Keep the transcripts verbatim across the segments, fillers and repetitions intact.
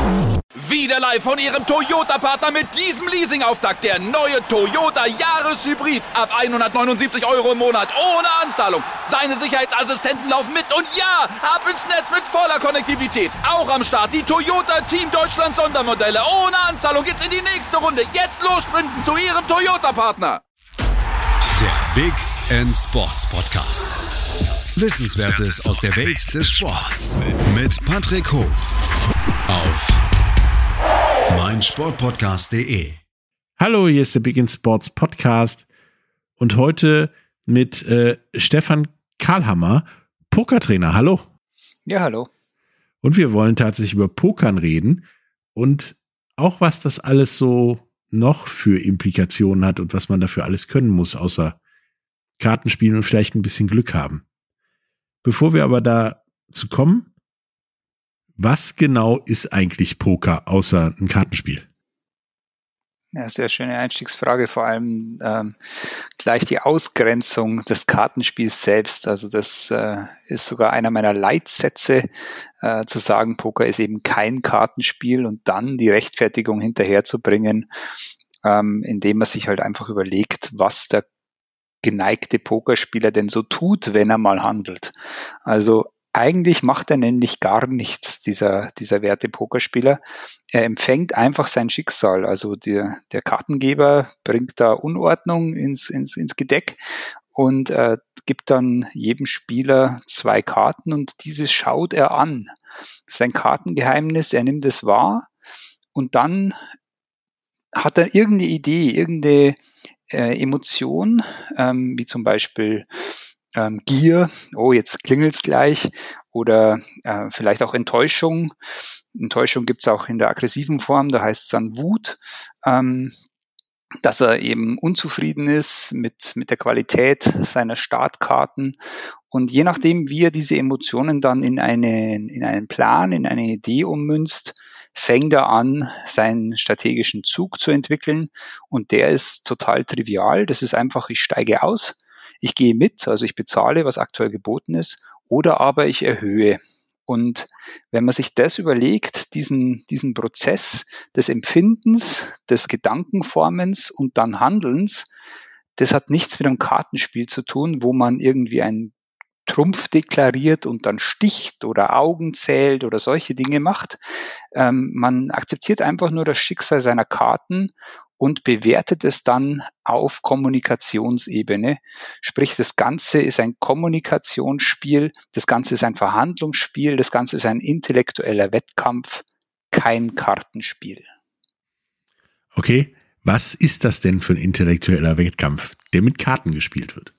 Wieder live von Ihrem Toyota-Partner mit diesem Leasing-Auftakt. Der neue Toyota Jahreshybrid. Ab hundertneunundsiebzig Euro im Monat. Ohne Anzahlung. Seine Sicherheitsassistenten laufen mit. Und ja, ab ins Netz mit voller Konnektivität. Auch am Start die Toyota Team Deutschland Sondermodelle. Ohne Anzahlung geht's in die nächste Runde. Jetzt los sprinten zu Ihrem Toyota-Partner. Der Big End Sports Podcast. Wissenswertes aus der Welt des Sports. Mit Patrick Hoch. Auf meinsportpodcast punkt de. Hallo, hier ist der Big End Sports Podcast und heute mit äh, Stefan Karlhammer, Pokertrainer. Hallo. Ja, hallo. Und wir wollen tatsächlich über Pokern reden und auch was das alles so noch für Implikationen hat und was man dafür alles können muss, außer Kartenspielen und vielleicht ein bisschen Glück haben. Bevor wir aber dazu kommen, was genau ist eigentlich Poker außer ein Kartenspiel? Ja, sehr schöne Einstiegsfrage, vor allem ähm, gleich die Ausgrenzung des Kartenspiels selbst. Also das äh, ist sogar einer meiner Leitsätze, äh, zu sagen, Poker ist eben kein Kartenspiel und dann die Rechtfertigung hinterherzubringen, ähm, indem man sich halt einfach überlegt, was der geneigte Pokerspieler denn so tut, wenn er mal handelt. Also eigentlich macht er nämlich gar nichts, dieser, dieser werte Pokerspieler. Er empfängt einfach sein Schicksal. Also der, der Kartengeber bringt da Unordnung ins, ins, ins Gedeck und äh, gibt dann jedem Spieler zwei Karten und dieses schaut er an. Sein Kartengeheimnis, er nimmt es wahr und dann hat er irgendeine Idee, irgendeine äh, Emotion, ähm, wie zum Beispiel Ähm, Gier, oh, jetzt klingelt's gleich, oder äh, vielleicht auch Enttäuschung. Enttäuschung gibt's auch in der aggressiven Form, da heißt es dann Wut, ähm, dass er eben unzufrieden ist mit, mit der Qualität seiner Startkarten. Und je nachdem, wie er diese Emotionen dann in, eine, in einen Plan, in eine Idee ummünzt, fängt er an, seinen strategischen Zug zu entwickeln. Und der ist total trivial. Das ist einfach, ich steige aus. Ich gehe mit, also ich bezahle, was aktuell geboten ist, oder aber ich erhöhe. Und wenn man sich das überlegt, diesen, diesen Prozess des Empfindens, des Gedankenformens und dann Handelns, das hat nichts mit einem Kartenspiel zu tun, wo man irgendwie einen Trumpf deklariert und dann sticht oder Augen zählt oder solche Dinge macht. Ähm, man akzeptiert einfach nur das Schicksal seiner Karten und bewertet es dann auf Kommunikationsebene. Sprich, das Ganze ist ein Kommunikationsspiel, das Ganze ist ein Verhandlungsspiel, das Ganze ist ein intellektueller Wettkampf, kein Kartenspiel. Okay, was ist das denn für ein intellektueller Wettkampf, der mit Karten gespielt wird?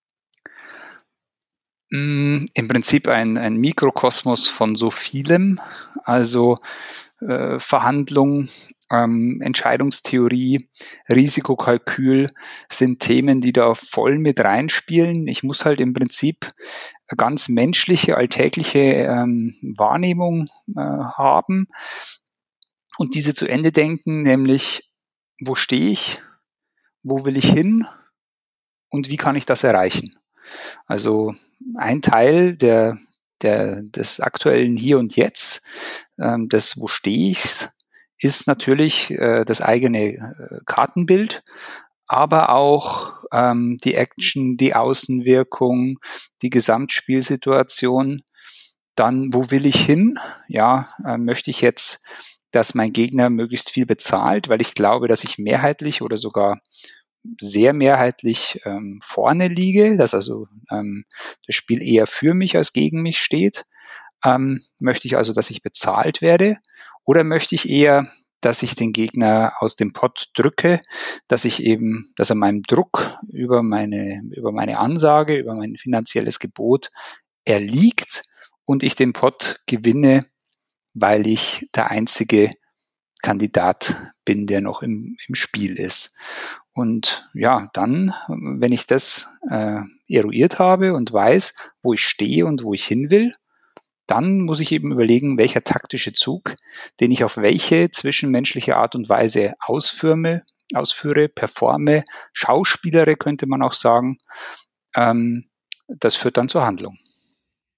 Im Prinzip ein, ein Mikrokosmos von so vielem, also äh, Verhandlung, ähm, Entscheidungstheorie, Risikokalkül sind Themen, die da voll mit reinspielen. Ich muss halt im Prinzip eine ganz menschliche, alltägliche ähm, Wahrnehmung äh, haben und diese zu Ende denken, nämlich wo stehe ich, wo will ich hin und wie kann ich das erreichen? Also ein Teil der, der, des aktuellen Hier und Jetzt, ähm, des Wo stehe ich's, ist natürlich äh, das eigene äh, Kartenbild, aber auch ähm, die Action, die Außenwirkung, die Gesamtspielsituation. Dann, wo will ich hin? Ja, äh, möchte ich jetzt, dass mein Gegner möglichst viel bezahlt, weil ich glaube, dass ich mehrheitlich oder sogar sehr mehrheitlich ähm, vorne liege, dass also ähm, das Spiel eher für mich als gegen mich steht. Ähm, möchte ich also, dass ich bezahlt werde? Oder möchte ich eher, dass ich den Gegner aus dem Pott drücke, dass ich eben, dass er meinem Druck über meine, über meine Ansage, über mein finanzielles Gebot erliegt und ich den Pott gewinne, weil ich der einzige Kandidat bin, der noch im, im Spiel ist. Und ja, dann, wenn ich das äh, eruiert habe und weiß, wo ich stehe und wo ich hin will, dann muss ich eben überlegen, welcher taktische Zug, den ich auf welche zwischenmenschliche Art und Weise ausführe, ausführe performe, schauspielere, könnte man auch sagen, ähm, das führt dann zur Handlung.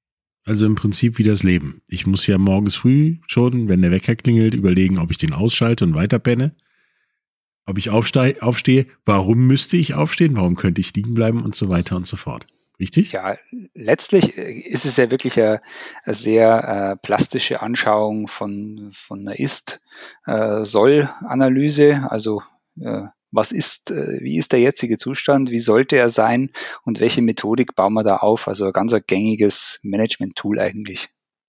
Also im Prinzip wie das Leben. Ich muss ja morgens früh schon, wenn der Wecker klingelt, überlegen, ob ich den ausschalte und weiter penne. Ob ich aufstehe, aufstehe, warum müsste ich aufstehen, warum könnte ich liegen bleiben und so weiter und so fort. Richtig? Ja, letztlich ist es ja wirklich eine, eine sehr äh, plastische Anschauung von, von einer Ist-Soll-Analyse. Also äh, was ist, äh, wie ist der jetzige Zustand, wie sollte er sein und welche Methodik bauen wir da auf? Also ein ganz ein gängiges Management-Tool eigentlich.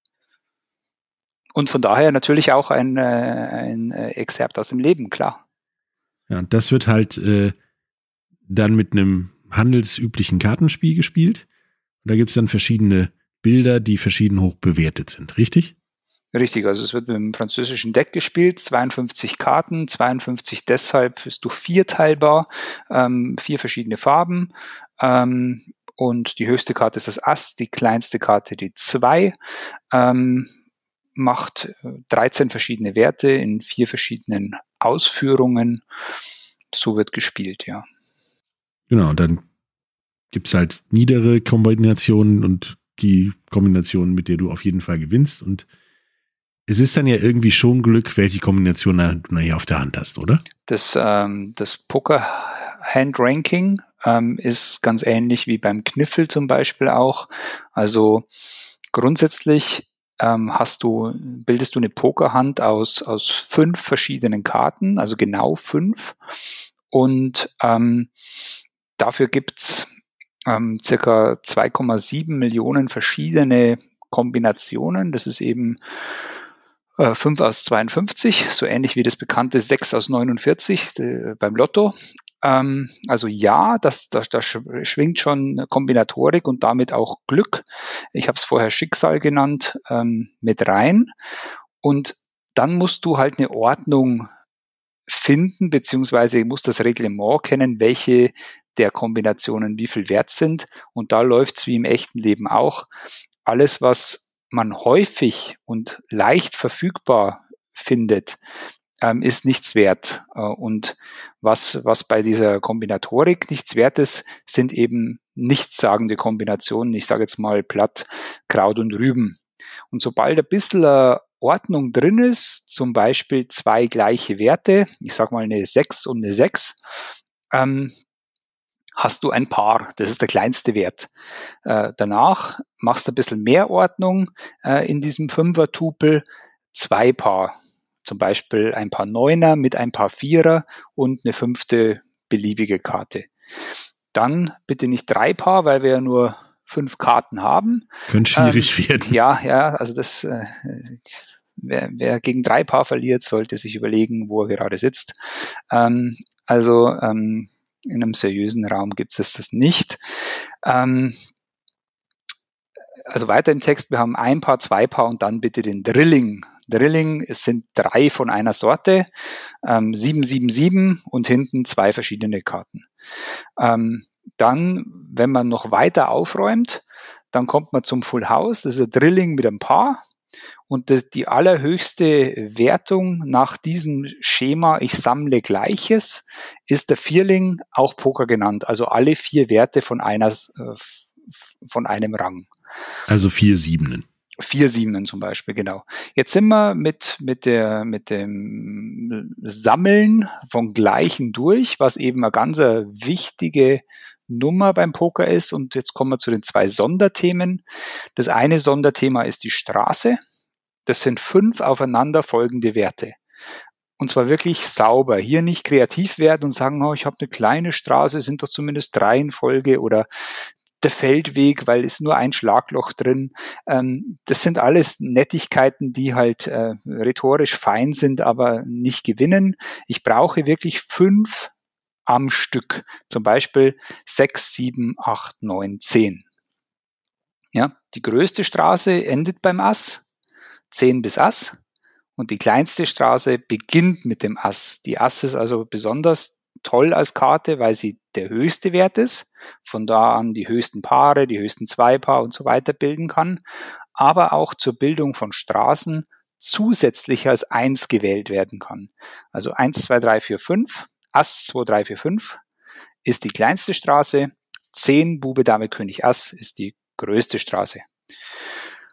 Und von daher natürlich auch ein, äh, ein Exzerpt aus dem Leben, klar. Ja, und das wird halt äh, dann mit einem handelsüblichen Kartenspiel gespielt. Und da gibt es dann verschiedene Bilder, die verschieden hoch bewertet sind, richtig? Richtig, also es wird mit dem französischen Deck gespielt, zweiundfünfzig Karten, zweiundfünfzig deshalb ist durch vier teilbar, ähm, vier verschiedene Farben. Ähm, und die höchste Karte ist das Ass, die kleinste Karte die zwei. Ähm, macht dreizehn verschiedene Werte in vier verschiedenen Ausführungen. So wird gespielt, ja. Genau, und dann gibt's halt niedere Kombinationen und die Kombinationen, mit der du auf jeden Fall gewinnst. Und es ist dann ja irgendwie schon Glück, welche Kombination du nachher auf der Hand hast, oder? Das, ähm, das Poker-Hand-Ranking ähm, ist ganz ähnlich wie beim Kniffel zum Beispiel auch. Also grundsätzlich ähm, hast du, bildest du eine Pokerhand aus, aus fünf verschiedenen Karten, also genau fünf. Und ähm, dafür gibt's ähm, circa zwei Komma sieben Millionen verschiedene Kombinationen. Das ist eben äh, fünf aus zweiundfünfzig, so ähnlich wie das bekannte sechs aus neunundvierzig äh, beim Lotto. Ähm, also ja, das, das, das schwingt schon Kombinatorik und damit auch Glück. Ich habe es vorher Schicksal genannt, ähm, mit rein. Und dann musst du halt eine Ordnung finden, beziehungsweise musst das Reglement kennen, welche der Kombinationen wie viel wert sind. Und da läuft's wie im echten Leben auch. Alles, was man häufig und leicht verfügbar findet, ähm, ist nichts wert. Äh, und was, was bei dieser Kombinatorik nichts wert ist, sind eben nichtssagende Kombinationen. Ich sage jetzt mal platt Kraut und Rüben. Und sobald ein bisschen äh, Ordnung drin ist, zum Beispiel zwei gleiche Werte, ich sage mal eine sechs und eine sechs, ähm, hast du ein Paar, das ist der kleinste Wert. Äh, danach machst du ein bisschen mehr Ordnung äh, in diesem Fünfer-Tupel, zwei Paar, zum Beispiel ein Paar Neuner mit ein Paar Vierer und eine fünfte beliebige Karte. Dann bitte nicht drei Paar, weil wir ja nur fünf Karten haben. Könnte schwierig ähm, werden. Ja, ja, also das, äh, wer, wer gegen drei Paar verliert, sollte sich überlegen, wo er gerade sitzt. Ähm, also ähm, in einem seriösen Raum gibt es das nicht. Ähm, also weiter im Text, wir haben ein Paar, zwei Paar und dann bitte den Drilling. Drilling, es sind drei von einer Sorte, ähm, sieben, sieben, sieben und hinten zwei verschiedene Karten. Ähm, dann, wenn man noch weiter aufräumt, dann kommt man zum Full House, das ist ein Drilling mit einem Paar. Und das, die allerhöchste Wertung nach diesem Schema, ich sammle Gleiches, ist der Vierling, auch Poker genannt. Also alle vier Werte von einer, von einem Rang. Also vier Siebenen. Vier Siebenen zum Beispiel, genau. Jetzt sind wir mit, mit der, mit dem Sammeln von Gleichen durch, was eben eine ganz wichtige Nummer beim Poker ist. Und jetzt kommen wir zu den zwei Sonderthemen. Das eine Sonderthema ist die Straße. Das sind fünf aufeinanderfolgende Werte. Und zwar wirklich sauber. Hier nicht kreativ werden und sagen, oh, ich habe eine kleine Straße, sind doch zumindest drei in Folge oder der Feldweg, weil es nur ein Schlagloch drin. Ähm, das sind alles Nettigkeiten, die halt äh, rhetorisch fein sind, aber nicht gewinnen. Ich brauche wirklich fünf am Stück. Zum Beispiel sechs, sieben, acht, neun, zehn. Ja, die größte Straße endet beim Ass. zehn bis Ass und die kleinste Straße beginnt mit dem Ass. Die Ass ist also besonders toll als Karte, weil sie der höchste Wert ist, von da an die höchsten Paare, die höchsten Zweipaar und so weiter bilden kann, aber auch zur Bildung von Straßen zusätzlich als eins gewählt werden kann. Also eins, zwei, drei, vier, fünf, Ass, zwei, drei, vier, fünf ist die kleinste Straße, zehn, Bube, Dame, König, Ass ist die größte Straße.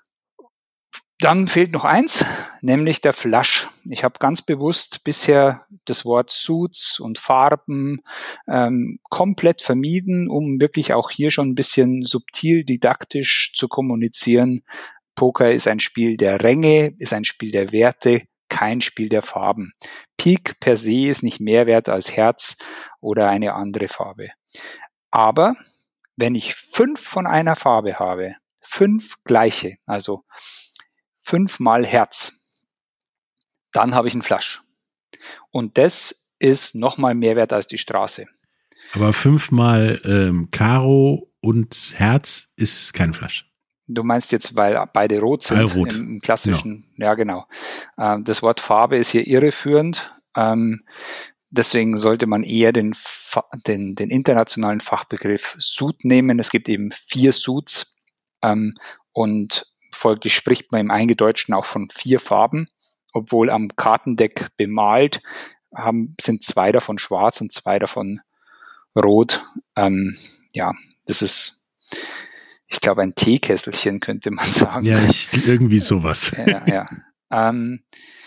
Dann fehlt noch eins, nämlich der Flush. Ich habe ganz bewusst bisher das Wort Suits und Farben ähm, komplett vermieden, um wirklich auch hier schon ein bisschen subtil didaktisch zu kommunizieren. Poker ist ein Spiel der Ränge, ist ein Spiel der Werte, kein Spiel der Farben. Pik per se ist nicht mehr wert als Herz oder eine andere Farbe. Aber wenn ich fünf von einer Farbe habe, fünf gleiche, also fünfmal Herz, dann habe ich einen Flush. Und das ist nochmal mehr wert als die Straße. Aber fünfmal ähm, Karo und Herz ist kein Flush. Du meinst jetzt, weil beide rot sind, rot. Im, im klassischen, ja, ja genau. Ähm, das Wort Farbe ist hier irreführend. Ähm, deswegen sollte man eher den, den, den internationalen Fachbegriff Suit nehmen. Es gibt eben vier Suits ähm, und folglich spricht man im Eingedeutschten auch von vier Farben, obwohl am Kartendeck bemalt haben, sind zwei davon schwarz und zwei davon rot. Ähm, ja, das ist, ich glaube, ein Teekesselchen, könnte man sagen. Ja, ich, irgendwie sowas. Ja, ja. Ähm,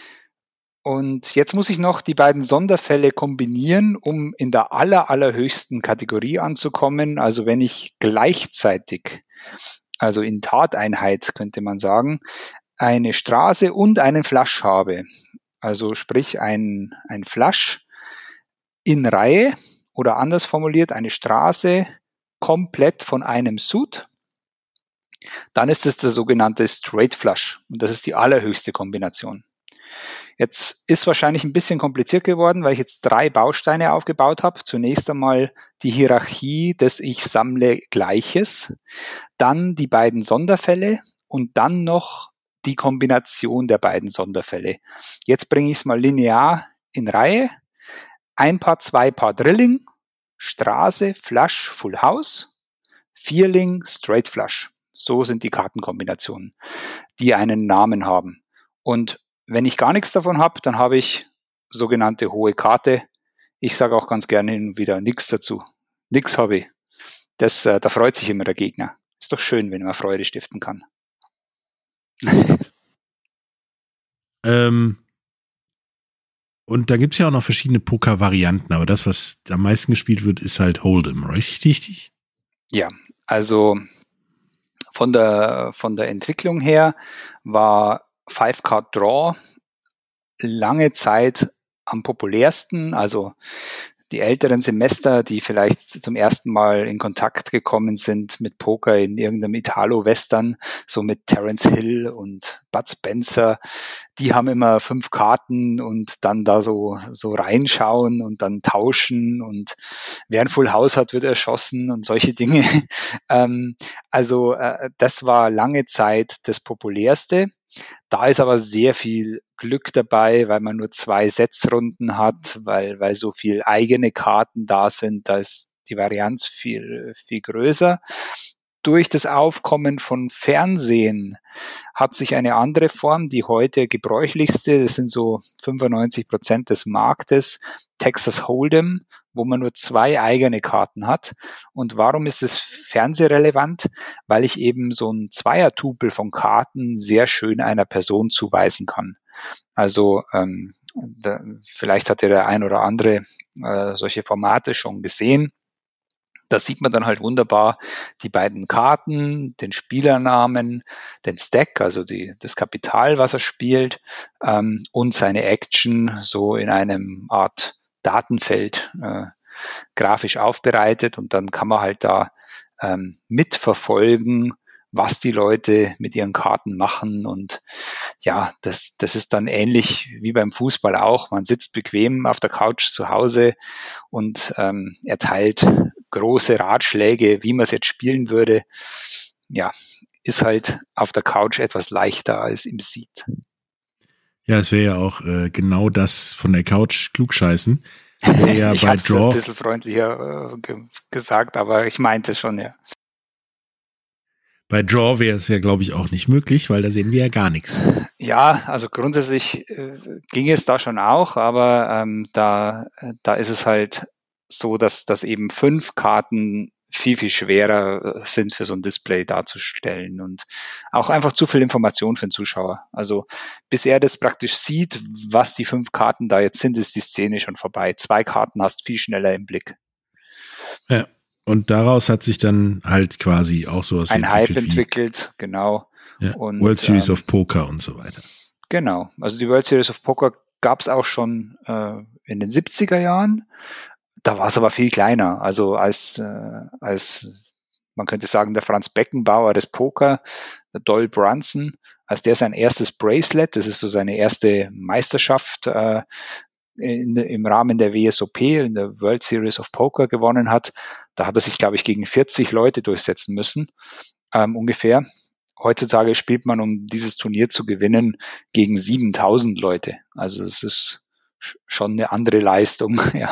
und jetzt muss ich noch die beiden Sonderfälle kombinieren, um in der aller, allerhöchsten Kategorie anzukommen. Also wenn ich gleichzeitig, also in Tateinheit könnte man sagen, eine Straße und einen Flush habe. Also sprich ein, ein Flush in Reihe oder anders formuliert eine Straße komplett von einem Suit. Dann ist es der sogenannte Straight Flush und das ist die allerhöchste Kombination. Jetzt ist wahrscheinlich ein bisschen kompliziert geworden, weil ich jetzt drei Bausteine aufgebaut habe. Zunächst einmal die Hierarchie des Ich sammle Gleiches, dann die beiden Sonderfälle und dann noch die Kombination der beiden Sonderfälle. Jetzt bringe ich es mal linear in Reihe. Ein Paar, zwei Paar Drilling, Straße, Flush, Full House, Vierling, Straight Flush. So sind die Kartenkombinationen, die einen Namen haben. Und wenn ich gar nichts davon habe, dann habe ich sogenannte hohe Karte. Ich sage auch ganz gerne hin und wieder nichts dazu. Nix habe ich. Das, äh, da freut sich immer der Gegner. Ist doch schön, wenn man Freude stiften kann. ähm, und da gibt es ja auch noch verschiedene Poker-Varianten, aber das, was am meisten gespielt wird, ist halt Hold'em, richtig? Ja, also von der, von der Entwicklung her war Five-Card-Draw lange Zeit am populärsten, also die älteren Semester, die vielleicht zum ersten Mal in Kontakt gekommen sind mit Poker in irgendeinem Italo-Western, so mit Terence Hill und Bud Spencer, die haben immer fünf Karten und dann da so so reinschauen und dann tauschen und wer ein Full House hat, wird erschossen und solche Dinge. ähm, also äh, das war lange Zeit das Populärste. Da ist aber sehr viel Glück dabei, weil man nur zwei Setzrunden hat, weil, weil so viel eigene Karten da sind, da ist die Varianz viel, viel größer. Durch das Aufkommen von Fernsehen hat sich eine andere Form, die heute gebräuchlichste, das sind so fünfundneunzig Prozent des Marktes, Texas Hold'em, wo man nur zwei eigene Karten hat. Und warum ist es fernsehrelevant? Weil ich eben so ein Zweiertupel von Karten sehr schön einer Person zuweisen kann. Also ähm, da, vielleicht hat ja der ein oder andere äh, solche Formate schon gesehen. Da sieht man dann halt wunderbar die beiden Karten, den Spielernamen, den Stack, also die, das Kapital, was er spielt, ähm, und seine Action so in einem Art Datenfeld äh, grafisch aufbereitet. Und dann kann man halt da ähm, mitverfolgen, was die Leute mit ihren Karten machen. Und ja, das, das ist dann ähnlich wie beim Fußball auch. Man sitzt bequem auf der Couch zu Hause und ähm, erteilt große Ratschläge, wie man es jetzt spielen würde. Ja, ist halt auf der Couch etwas leichter als im Seat. Ja, es wäre ja auch äh, genau das von der Couch klugscheißen. Ja, ich bei habe es Draw ein bisschen freundlicher äh, ge- gesagt, aber ich meinte schon, ja. Bei Draw wäre es ja, glaube ich, auch nicht möglich, weil da sehen wir ja gar nichts. Ja, also grundsätzlich äh, ging es da schon auch, aber ähm, da, da ist es halt so, dass, dass eben fünf Karten viel, viel schwerer sind für so ein Display darzustellen und auch einfach zu viel Information für den Zuschauer. Also bis er das praktisch sieht, was die fünf Karten da jetzt sind, ist die Szene schon vorbei. Zwei Karten hast viel schneller im Blick. Ja, und daraus hat sich dann halt quasi auch sowas ein entwickelt. Hype entwickelt, genau. Ja, und, World Series ähm, of Poker und so weiter. Genau, also die World Series of Poker gab es auch schon äh, in den siebziger Jahren. Da war es aber viel kleiner. Also als, äh, als man könnte sagen, der Franz Beckenbauer des Poker, der Doyle Brunson, als der sein erstes Bracelet, das ist so seine erste Meisterschaft äh, in, im Rahmen der W S O P, in der World Series of Poker gewonnen hat, da hat er sich, glaube ich, gegen vierzig Leute durchsetzen müssen, ähm, ungefähr. Heutzutage spielt man, um dieses Turnier zu gewinnen, gegen siebentausend Leute. Also es ist schon eine andere Leistung, ja.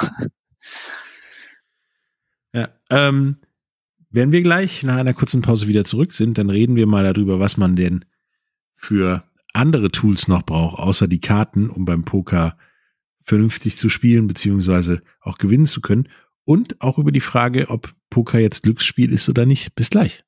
Ja, ähm, wenn wir gleich nach einer kurzen Pause wieder zurück sind, dann reden wir mal darüber, was man denn für andere Tools noch braucht, außer die Karten, um beim Poker vernünftig zu spielen, beziehungsweise auch gewinnen zu können. Und auch über die Frage, ob Poker jetzt Glücksspiel ist oder nicht. Bis gleich.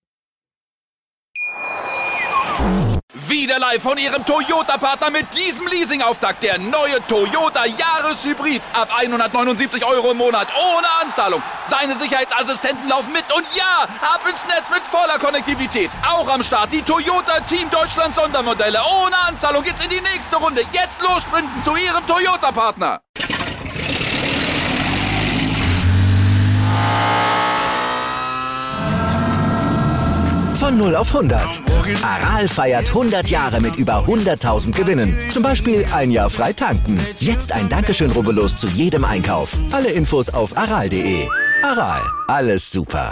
Wieder live von Ihrem Toyota-Partner mit diesem Leasing-Auftakt. Der neue Toyota Jahreshybrid. Ab hundertneunundsiebzig Euro im Monat. Ohne Anzahlung. Seine Sicherheitsassistenten laufen mit. Und ja, ab ins Netz mit voller Konnektivität. Auch am Start die Toyota Team Deutschland Sondermodelle. Ohne Anzahlung geht's in die nächste Runde. Jetzt los sprinten zu Ihrem Toyota-Partner. Von null auf hundert. Aral feiert hundert Jahre mit über hunderttausend Gewinnen. Zum Beispiel ein Jahr frei tanken. Jetzt ein Dankeschön, rubbellos zu jedem Einkauf. Alle Infos auf aral punkt de. Aral, alles super.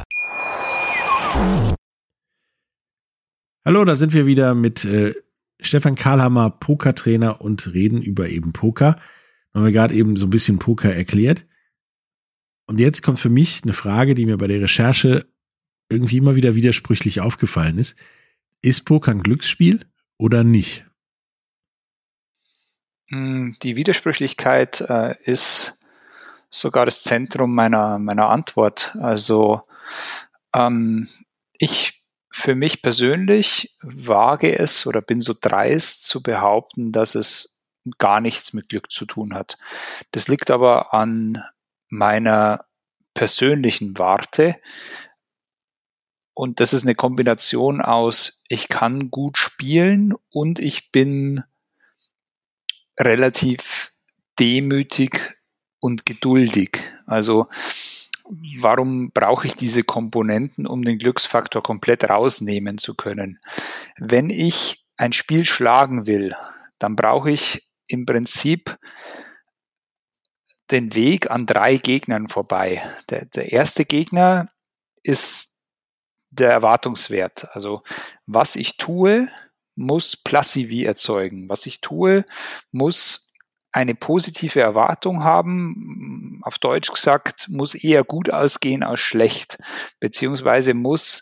Hallo, da sind wir wieder mit äh, Stefan Karlhammer, Pokertrainer, und reden über eben Poker. Haben wir gerade eben so ein bisschen Poker erklärt. Und jetzt kommt für mich eine Frage, die mir bei der Recherche irgendwie immer wieder widersprüchlich aufgefallen ist. Ist Poker ein Glücksspiel oder nicht? Die Widersprüchlichkeit äh, ist sogar das Zentrum meiner, meiner Antwort. Also ähm, ich für mich persönlich wage es oder bin so dreist zu behaupten, dass es gar nichts mit Glück zu tun hat. Das liegt aber an meiner persönlichen Warte. Und das ist eine Kombination aus, ich kann gut spielen und ich bin relativ demütig und geduldig. Also warum brauche ich diese Komponenten, um den Glücksfaktor komplett rausnehmen zu können? Wenn ich ein Spiel schlagen will, dann brauche ich im Prinzip den Weg an drei Gegnern vorbei. Der, der erste Gegner ist der Erwartungswert. Also was ich tue, muss Placivy erzeugen. Was ich tue, muss eine positive Erwartung haben. Auf Deutsch gesagt, muss eher gut ausgehen als schlecht. Beziehungsweise muss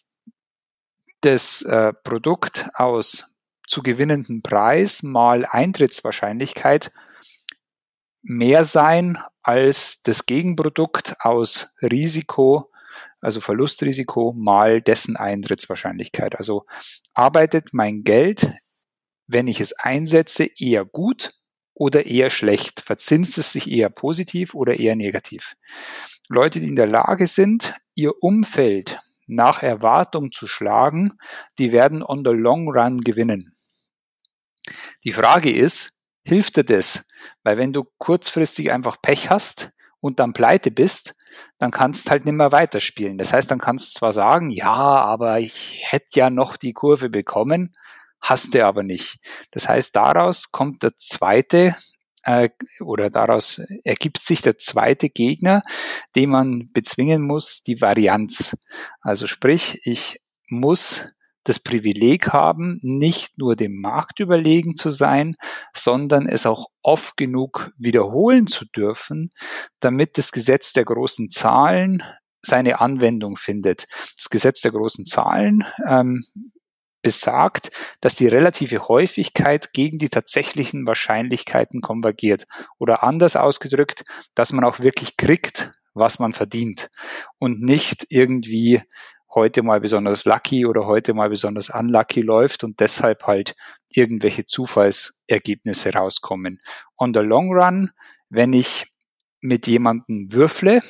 das äh, Produkt aus zu gewinnenden Preis mal Eintrittswahrscheinlichkeit mehr sein als das Gegenprodukt aus Risiko, also Verlustrisiko mal dessen Eintrittswahrscheinlichkeit. Also arbeitet mein Geld, wenn ich es einsetze, eher gut oder eher schlecht? Verzinst es sich eher positiv oder eher negativ? Leute, die in der Lage sind, ihr Umfeld nach Erwartung zu schlagen, die werden on the long run gewinnen. Die Frage ist, hilft dir das? Weil wenn du kurzfristig einfach Pech hast und dann pleite bist, dann kannst du halt nicht mehr weiterspielen. Das heißt, dann kannst du zwar sagen, ja, aber ich hätte ja noch die Kurve bekommen, hast du aber nicht. Das heißt, daraus kommt der zweite äh, oder daraus ergibt sich der zweite Gegner, den man bezwingen muss, die Varianz. Also sprich, ich muss das Privileg haben, nicht nur dem Markt überlegen zu sein, sondern es auch oft genug wiederholen zu dürfen, damit das Gesetz der großen Zahlen seine Anwendung findet. Das Gesetz der großen Zahlen ähm, besagt, dass die relative Häufigkeit gegen die tatsächlichen Wahrscheinlichkeiten konvergiert. Oder anders ausgedrückt, dass man auch wirklich kriegt, was man verdient und nicht irgendwie heute mal besonders lucky oder heute mal besonders unlucky läuft und deshalb halt irgendwelche Zufallsergebnisse rauskommen. On the long run, wenn ich mit jemandem würfle,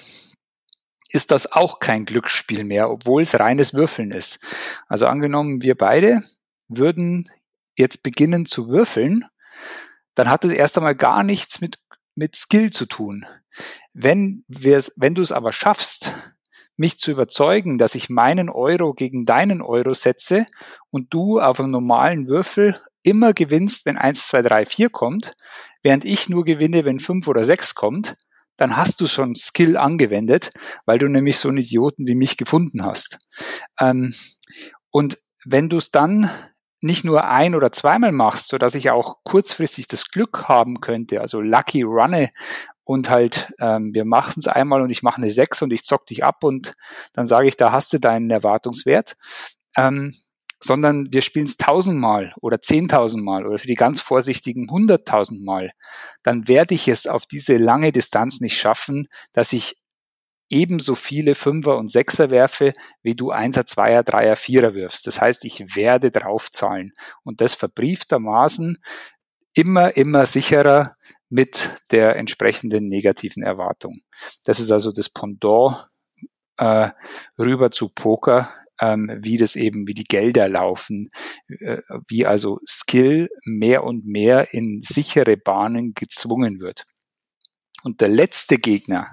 ist das auch kein Glücksspiel mehr, obwohl es reines Würfeln ist. Also angenommen, wir beide würden jetzt beginnen zu würfeln, dann hat es erst einmal gar nichts mit, mit Skill zu tun. Wenn wir, wenn du es aber schaffst, mich zu überzeugen, dass ich meinen Euro gegen deinen Euro setze und du auf einem normalen Würfel immer gewinnst, wenn eins, zwei, drei, vier kommt, während ich nur gewinne, wenn fünf oder sechs kommt, dann hast du schon Skill angewendet, weil du nämlich so einen Idioten wie mich gefunden hast. Ähm, und wenn du es dann nicht nur ein- oder zweimal machst, sodass ich auch kurzfristig das Glück haben könnte, also Lucky Runne, und halt, ähm, wir machen es einmal und ich mache eine sechs und ich zock dich ab und dann sage ich, da hast du deinen Erwartungswert, ähm, sondern wir spielen es tausendmal oder zehntausendmal oder für die ganz Vorsichtigen hunderttausendmal, dann werde ich es auf diese lange Distanz nicht schaffen, dass ich ebenso viele Fünfer und Sechser werfe, wie du Einser, Zweier, Dreier, Vierer wirfst. Das heißt, ich werde draufzahlen und das verbrieftermaßen immer, immer sicherer mit der entsprechenden negativen Erwartung. Das ist also das Pendant äh, rüber zu Poker, ähm, wie das eben, wie die Gelder laufen, äh, wie also Skill mehr und mehr in sichere Bahnen gezwungen wird. Und der letzte Gegner,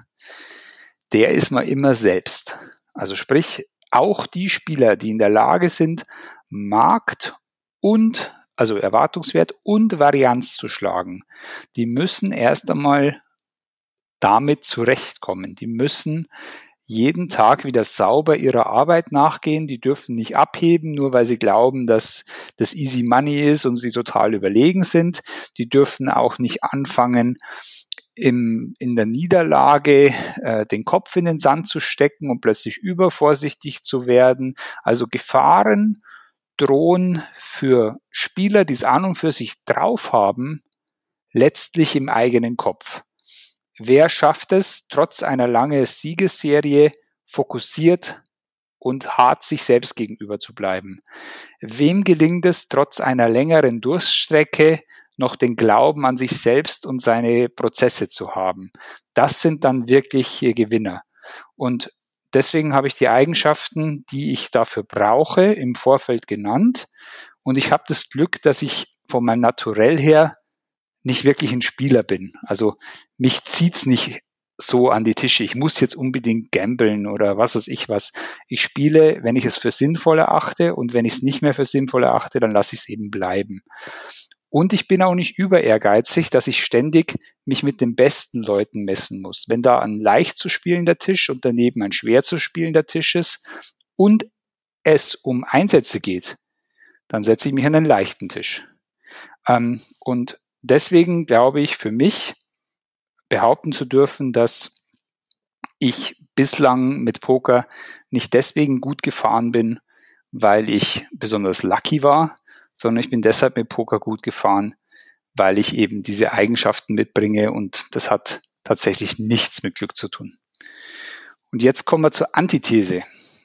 der ist man immer selbst. Also sprich, auch die Spieler, die in der Lage sind, Markt und also Erwartungswert und Varianz zu schlagen, die müssen erst einmal damit zurechtkommen. Die müssen jeden Tag wieder sauber ihrer Arbeit nachgehen. Die dürfen nicht abheben, nur weil sie glauben, dass das easy money ist und sie total überlegen sind. Die dürfen auch nicht anfangen, im, in der Niederlage äh, den Kopf in den Sand zu stecken und plötzlich übervorsichtig zu werden. Also Gefahren drohen für Spieler, die es an und für sich drauf haben, letztlich im eigenen Kopf. Wer schafft es, trotz einer langen Siegesserie fokussiert und hart sich selbst gegenüber zu bleiben? Wem gelingt es, trotz einer längeren Durststrecke noch den Glauben an sich selbst und seine Prozesse zu haben? Das sind dann wirklich Gewinner. Und deswegen habe ich die Eigenschaften, die ich dafür brauche, im Vorfeld genannt. Und ich habe das Glück, dass ich von meinem Naturell her nicht wirklich ein Spieler bin. Also mich zieht's nicht so an die Tische. Ich muss jetzt unbedingt gamblen oder was weiß ich was. Ich spiele, wenn ich es für sinnvoll erachte, und wenn ich es nicht mehr für sinnvoll erachte, dann lasse ich es eben bleiben. Und ich bin auch nicht über ehrgeizig, dass ich ständig mich mit den besten Leuten messen muss. Wenn da ein leicht zu spielender Tisch und daneben ein schwer zu spielender Tisch ist und es um Einsätze geht, dann setze ich mich an den leichten Tisch. Ähm, und deswegen glaube ich, für mich behaupten zu dürfen, dass ich bislang mit Poker nicht deswegen gut gefahren bin, weil ich besonders lucky war, sondern ich bin deshalb mit Poker gut gefahren, weil ich eben diese Eigenschaften mitbringe und das hat tatsächlich nichts mit Glück zu tun. Und jetzt kommen wir zur Antithese.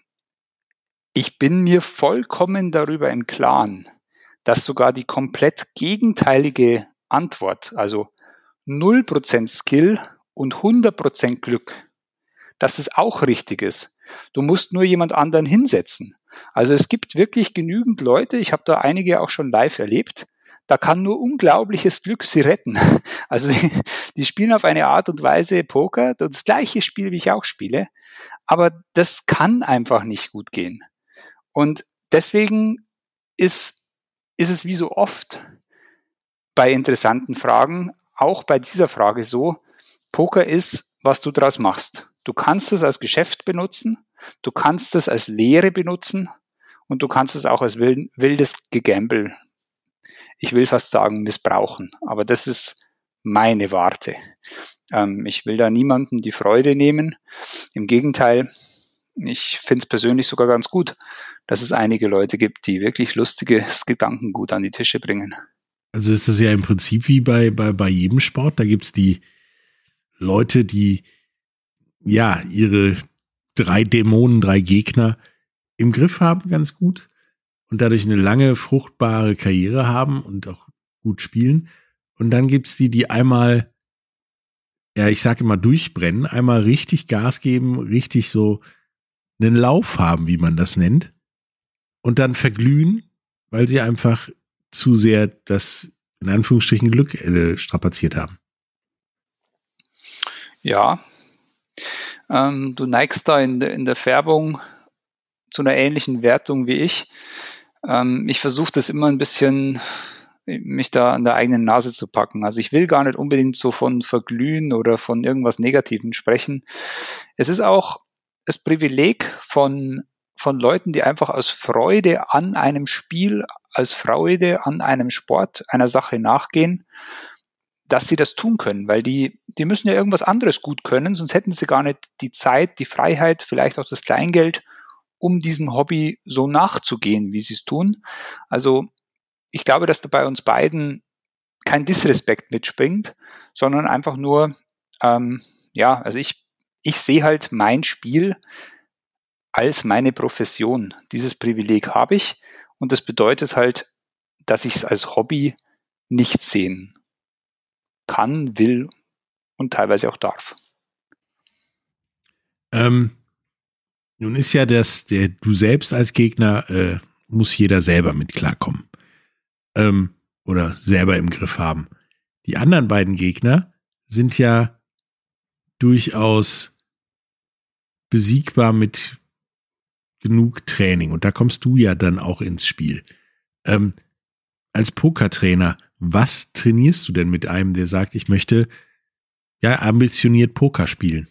Ich bin mir vollkommen darüber im Klaren, dass sogar die komplett gegenteilige Antwort, also null Prozent Skill und hundert Prozent Glück, dass es auch richtig ist. Du musst nur jemand anderen hinsetzen. Also es gibt wirklich genügend Leute, ich habe da einige auch schon live erlebt, da kann nur unglaubliches Glück sie retten. Also die, die spielen auf eine Art und Weise Poker, das gleiche Spiel, wie ich auch spiele, aber das kann einfach nicht gut gehen. Und deswegen ist, ist es wie so oft bei interessanten Fragen, auch bei dieser Frage so, Poker ist, was du draus machst. Du kannst es als Geschäft benutzen, du kannst es als Lehre benutzen und du kannst es auch als wildes Gegambel, ich will fast sagen, missbrauchen. Aber das ist meine Warte. Ähm, ich will da niemandem die Freude nehmen. Im Gegenteil, ich finde es persönlich sogar ganz gut, dass es einige Leute gibt, die wirklich lustiges Gedankengut an die Tische bringen. Also ist das ja im Prinzip wie bei, bei, bei jedem Sport. Da gibt's die Leute, die ja, ihre drei Dämonen, drei Gegner im Griff haben, ganz gut. Und dadurch eine lange, fruchtbare Karriere haben und auch gut spielen. Und dann gibt's die, die einmal, ja, ich sage immer durchbrennen, einmal richtig Gas geben, richtig so einen Lauf haben, wie man das nennt. Und dann verglühen, weil sie einfach zu sehr das, in Anführungsstrichen, Glück äh, strapaziert haben. Ja, ähm, du neigst da in, de, in der Färbung zu einer ähnlichen Wertung wie ich. Ähm, ich versuche das immer ein bisschen, mich da an der eigenen Nase zu packen. Also ich will gar nicht unbedingt so von Verglühen oder von irgendwas Negativem sprechen. Es ist auch das Privileg von, von Leuten, die einfach aus Freude an einem Spiel, als Freude an einem Sport, einer Sache nachgehen, dass sie das tun können, weil die, die müssen ja irgendwas anderes gut können, sonst hätten sie gar nicht die Zeit, die Freiheit, vielleicht auch das Kleingeld, um diesem Hobby so nachzugehen, wie sie es tun. Also ich glaube, dass da bei uns beiden kein Disrespekt mitspringt, sondern einfach nur, ähm, ja, also ich, ich sehe halt mein Spiel als meine Profession. Dieses Privileg habe ich und das bedeutet halt, dass ich es als Hobby nicht sehen kann, will und teilweise auch darf. Ähm, nun ist ja das, der du selbst als Gegner, äh, muss jeder selber mit klarkommen. Ähm, oder selber im Griff haben. Die anderen beiden Gegner sind ja durchaus besiegbar mit genug Training. Und da kommst du ja dann auch ins Spiel. Ähm, als Pokertrainer, was trainierst du denn mit einem, der sagt, ich möchte ja ambitioniert Poker spielen?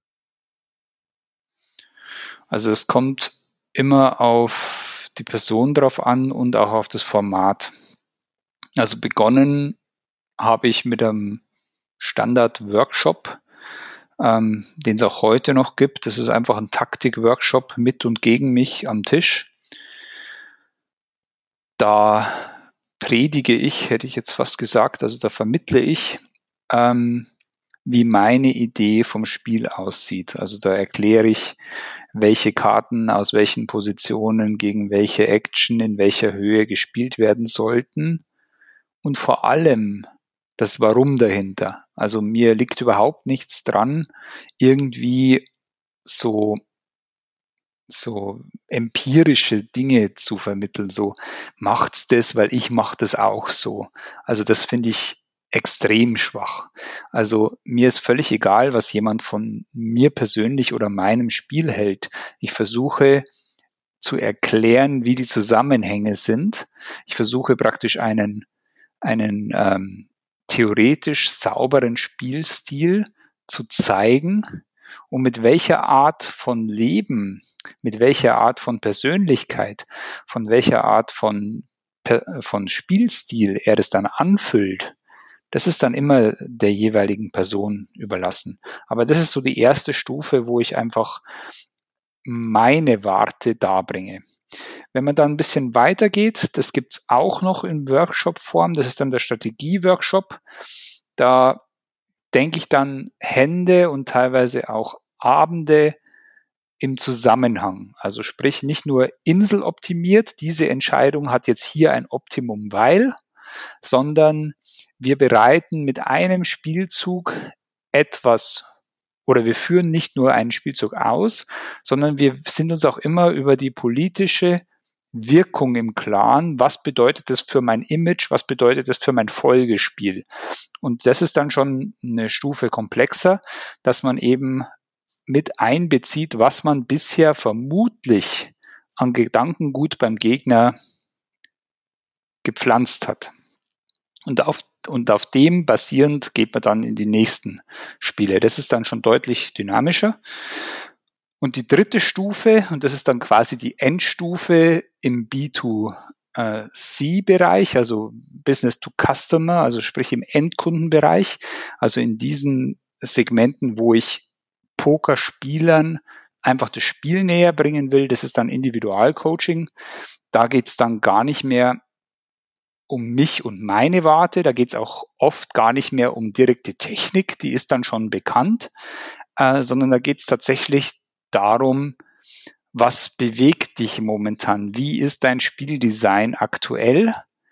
Also es kommt immer auf die Person drauf an und auch auf das Format. Also begonnen habe ich mit einem Standard-Workshop, ähm, den es auch heute noch gibt. Das ist einfach ein Taktik-Workshop mit und gegen mich am Tisch. Da predige ich, hätte ich jetzt fast gesagt, also da vermittle ich, ähm, wie meine Idee vom Spiel aussieht. Also da erkläre ich, welche Karten aus welchen Positionen gegen welche Action in welcher Höhe gespielt werden sollten und vor allem das Warum dahinter. Also mir liegt überhaupt nichts dran, irgendwie so so empirische Dinge zu vermitteln, so macht's das, weil ich mach das auch so. Also das finde ich extrem schwach. Also mir ist völlig egal, was jemand von mir persönlich oder meinem Spiel hält. Ich versuche zu erklären, wie die Zusammenhänge sind. Ich versuche praktisch einen, einen ähm, theoretisch sauberen Spielstil zu zeigen, und mit welcher Art von Leben, mit welcher Art von Persönlichkeit, von welcher Art von, von Spielstil er das dann anfüllt, das ist dann immer der jeweiligen Person überlassen. Aber das ist so die erste Stufe, wo ich einfach meine Warte darbringe. Wenn man dann ein bisschen weitergeht, das gibt's auch noch in Workshop-Form, das ist dann der Strategie-Workshop, da denke ich dann Hände und teilweise auch Abende im Zusammenhang. Also sprich nicht nur inseloptimiert, diese Entscheidung hat jetzt hier ein Optimum, weil, sondern wir bereiten mit einem Spielzug etwas oder wir führen nicht nur einen Spielzug aus, sondern wir sind uns auch immer über die politische Wirkung im Klaren, was bedeutet das für mein Image, was bedeutet das für mein Folgespiel. Und das ist dann schon eine Stufe komplexer, dass man eben mit einbezieht, was man bisher vermutlich an Gedankengut beim Gegner gepflanzt hat. Und auf, und auf dem basierend geht man dann in die nächsten Spiele. Das ist dann schon deutlich dynamischer. Und die dritte Stufe, und das ist dann quasi die Endstufe im B zwei C-Bereich, also Business to Customer, also sprich im Endkundenbereich, also in diesen Segmenten, wo ich Pokerspielern einfach das Spiel näher bringen will, das ist dann Individualcoaching. Da geht's dann gar nicht mehr um mich und meine Warte, da geht's auch oft gar nicht mehr um direkte Technik, die ist dann schon bekannt. äh, sondern da geht es tatsächlich darum, was bewegt dich momentan? Wie ist dein Spieldesign aktuell?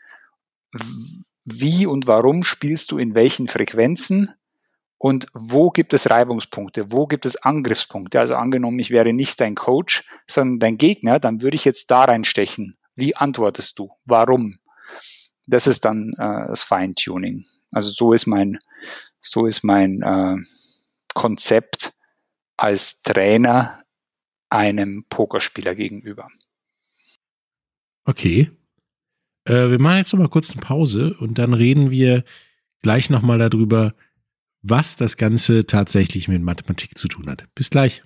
Wie und warum spielst du in welchen Frequenzen? Und wo gibt es Reibungspunkte? Wo gibt es Angriffspunkte? Also angenommen, ich wäre nicht dein Coach, sondern dein Gegner, dann würde ich jetzt da reinstechen. Wie antwortest du? Warum? Das ist dann äh, das Feintuning. Also so ist mein, so ist mein äh, Konzept als Trainer einem Pokerspieler gegenüber. Okay. Äh, wir machen jetzt noch mal kurz eine Pause und dann reden wir gleich noch mal darüber, was das Ganze tatsächlich mit Mathematik zu tun hat. Bis gleich.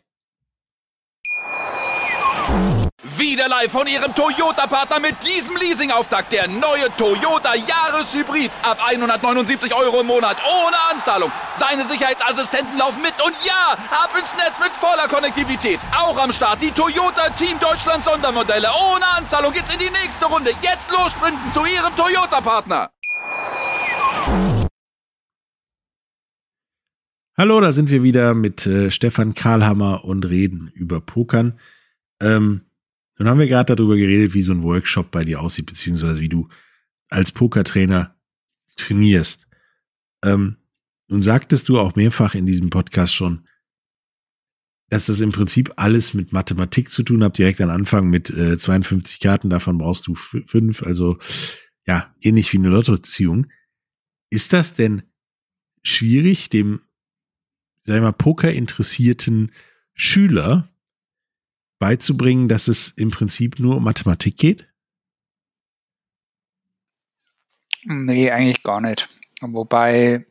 Wieder live von Ihrem Toyota-Partner mit diesem Leasing-Auftakt. Der neue Toyota Jahreshybrid. Ab hundertneunundsiebzig Euro im Monat. Ohne Anzahlung. Seine Sicherheitsassistenten laufen mit. Und ja, ab ins Netz mit voller Konnektivität. Auch am Start die Toyota Team Deutschland Sondermodelle. Ohne Anzahlung geht's in die nächste Runde. Jetzt los sprinten zu Ihrem Toyota-Partner. Hallo, da sind wir wieder mit äh, Stefan Karlhammer und reden über Pokern. Ähm, nun haben wir gerade darüber geredet, wie so ein Workshop bei dir aussieht, beziehungsweise wie du als Pokertrainer trainierst. Ähm, nun sagtest du auch mehrfach in diesem Podcast schon, dass das im Prinzip alles mit Mathematik zu tun hat, direkt am Anfang mit äh, zweiundfünfzig Karten, davon brauchst du f- fünf, also ja, ähnlich wie eine Lottoziehung. Ist das denn schwierig, dem, sag ich mal, Poker-interessierten Schüler beizubringen, dass es im Prinzip nur um Mathematik geht? Nee, eigentlich gar nicht. Wobei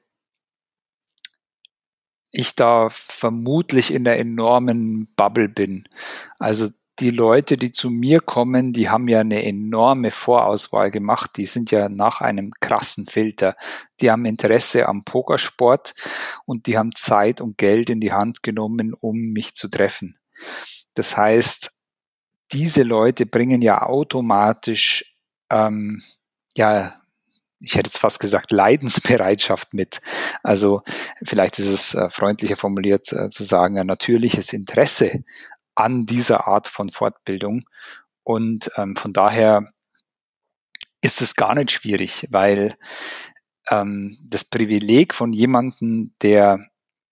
ich da vermutlich in der enormen Bubble bin. Also die Leute, die zu mir kommen, die haben ja eine enorme Vorauswahl gemacht. Die sind ja nach einem krassen Filter. Die haben Interesse am Pokersport und die haben Zeit und Geld in die Hand genommen, um mich zu treffen. Das heißt, diese Leute bringen ja automatisch, ähm, ja, ich hätte jetzt fast gesagt, Leidensbereitschaft mit. Also vielleicht ist es äh, freundlicher formuliert äh, zu sagen, ein natürliches Interesse an dieser Art von Fortbildung. Und ähm, von daher ist es gar nicht schwierig, weil ähm, das Privileg von jemandem, der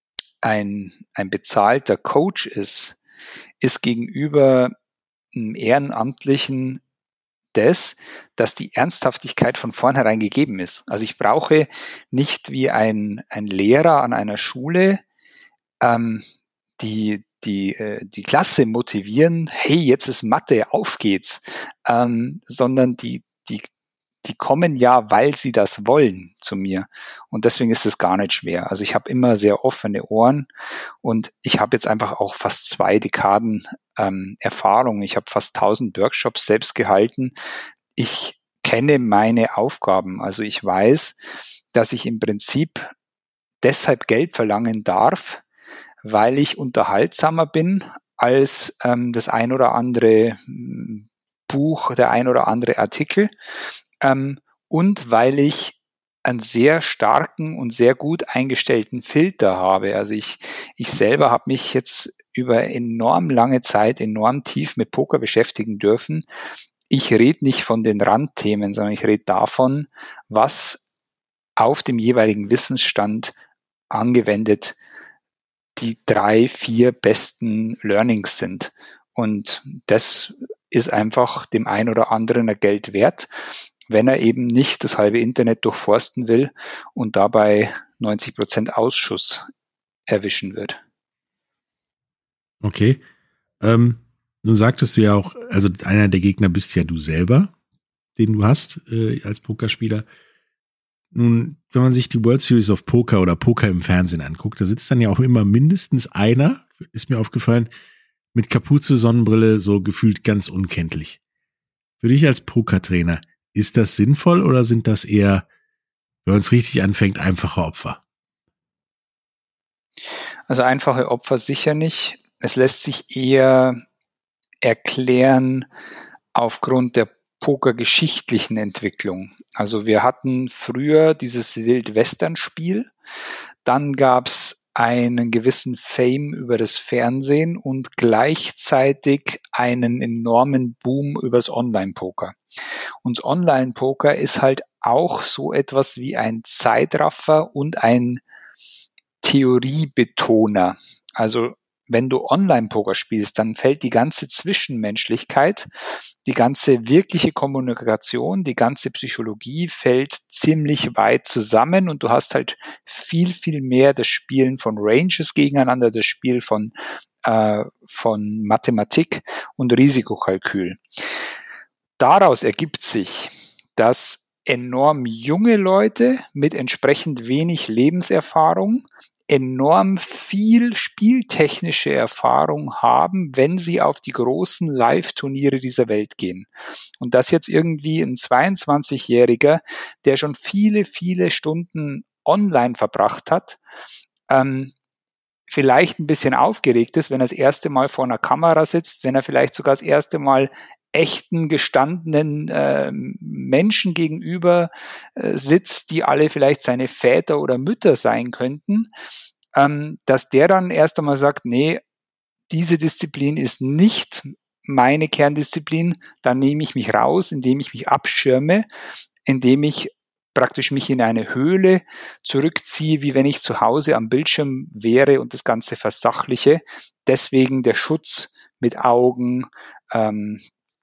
ein, ein bezahlter Coach ist, ist gegenüber einem Ehrenamtlichen das, dass die Ernsthaftigkeit von vornherein gegeben ist. Also ich brauche nicht wie ein, ein Lehrer an einer Schule ähm, die, die, äh, die Klasse motivieren, hey, jetzt ist Mathe, auf geht's, ähm, sondern die, die, die kommen ja, weil sie das wollen zu mir. Und deswegen ist es gar nicht schwer. Also ich habe immer sehr offene Ohren und ich habe jetzt einfach auch fast zwei Dekaden ähm, Erfahrung. Ich habe fast tausend Workshops selbst gehalten. Ich kenne meine Aufgaben. Also ich weiß, dass ich im Prinzip deshalb Geld verlangen darf, weil ich unterhaltsamer bin als ähm, das ein oder andere Buch, der ein oder andere Artikel. Ähm, und weil ich einen sehr starken und sehr gut eingestellten Filter habe. Also ich, ich selber habe mich jetzt über enorm lange Zeit enorm tief mit Poker beschäftigen dürfen. Ich rede nicht von den Randthemen, sondern ich rede davon, was auf dem jeweiligen Wissensstand angewendet die drei, vier besten Learnings sind. Und das ist einfach dem einen oder anderen ein Geld wert, wenn er eben nicht das halbe Internet durchforsten will und dabei neunzig Prozent Ausschuss erwischen wird. Okay. Ähm, nun sagtest du ja auch, also einer der Gegner bist ja du selber, den du hast äh, als Pokerspieler. Nun, wenn man sich die World Series of Poker oder Poker im Fernsehen anguckt, da sitzt dann ja auch immer mindestens einer, ist mir aufgefallen, mit Kapuze, Sonnenbrille, so gefühlt ganz unkenntlich. Für dich als Pokertrainer, ist das sinnvoll oder sind das eher, wenn man es richtig anfängt, einfache Opfer? Also einfache Opfer sicher nicht. Es lässt sich eher erklären aufgrund der pokergeschichtlichen Entwicklung. Also wir hatten früher dieses Wild-Western-Spiel, dann gab's einen gewissen Fame über das Fernsehen und gleichzeitig einen enormen Boom übers Online-Poker. Und Online-Poker ist halt auch so etwas wie ein Zeitraffer und ein Theoriebetoner. Also wenn du Online-Poker spielst, dann fällt die ganze Zwischenmenschlichkeit, die ganze wirkliche Kommunikation, die ganze Psychologie fällt ziemlich weit zusammen und du hast halt viel, viel mehr das Spielen von Ranges gegeneinander, das Spiel von, äh, von Mathematik und Risikokalkül. Daraus ergibt sich, dass enorm junge Leute mit entsprechend wenig Lebenserfahrung enorm viel spieltechnische Erfahrung haben, wenn sie auf die großen Live-Turniere dieser Welt gehen. Und das jetzt irgendwie ein zweiundzwanzigjähriger, der schon viele, viele Stunden online verbracht hat, ähm, vielleicht ein bisschen aufgeregt ist, wenn er das erste Mal vor einer Kamera sitzt, wenn er vielleicht sogar das erste Mal echten, gestandenen äh, Menschen gegenüber äh, sitzt, die alle vielleicht seine Väter oder Mütter sein könnten, ähm, dass der dann erst einmal sagt, nee, diese Disziplin ist nicht meine Kerndisziplin, dann nehme ich mich raus, indem ich mich abschirme, indem ich praktisch mich in eine Höhle zurückziehe, wie wenn ich zu Hause am Bildschirm wäre und das Ganze versachliche. Deswegen der Schutz mit Augen, ähm,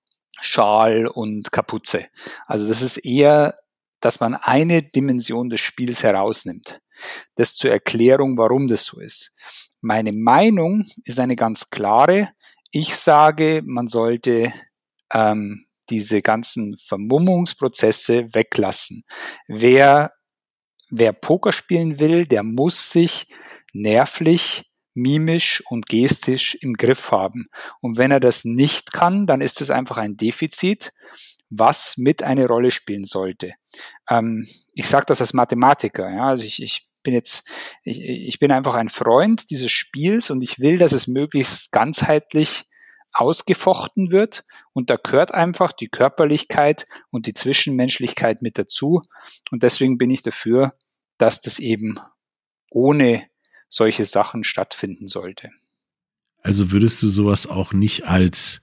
Schal und Kapuze. Also das ist eher, dass man eine Dimension des Spiels herausnimmt. Das zur Erklärung, warum das so ist. Meine Meinung ist eine ganz klare. Ich sage, man sollte ähm, diese ganzen Vermummungsprozesse weglassen. Wer, wer Poker spielen will, der muss sich nervlich, mimisch und gestisch im Griff haben. Und wenn er das nicht kann, dann ist es einfach ein Defizit, was mit eine Rolle spielen sollte. Ähm, ich sage das als Mathematiker. Ja? Also ich, ich bin jetzt, ich, ich bin einfach ein Freund dieses Spiels und ich will, dass es möglichst ganzheitlich ausgefochten wird. Und da gehört einfach die Körperlichkeit und die Zwischenmenschlichkeit mit dazu. Und deswegen bin ich dafür, dass das eben ohne solche Sachen stattfinden sollte. Also würdest du sowas auch nicht als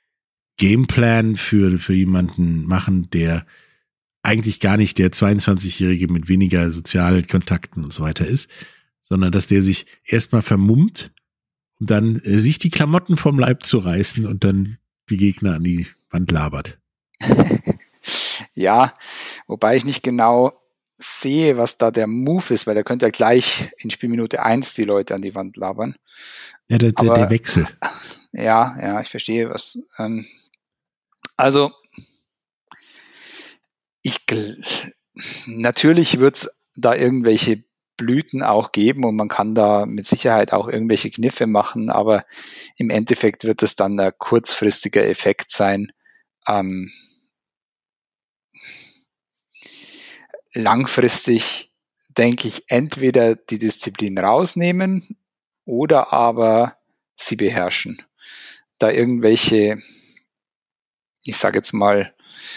Gameplan für, für jemanden machen, der eigentlich gar nicht der zweiundzwanzigjährige mit weniger Sozialkontakten und so weiter ist, sondern dass der sich erstmal vermummt, um dann äh, sich die Klamotten vom Leib zu reißen und dann die Gegner an die Wand labert? Ja, wobei ich nicht genau sehe, was da der Move ist, weil er könnte ja gleich in Spielminute eins die Leute an die Wand labern. Ja, der, der, Aber, der Wechsel. Ja, ja, ich verstehe was. Ähm, also, ich natürlich wird es da irgendwelche Blüten auch geben und man kann da mit Sicherheit auch irgendwelche Kniffe machen, aber im Endeffekt wird es dann ein kurzfristiger Effekt sein. Ähm, langfristig denke ich, entweder die Disziplin rausnehmen oder aber sie beherrschen. Da irgendwelche, ich sage jetzt mal,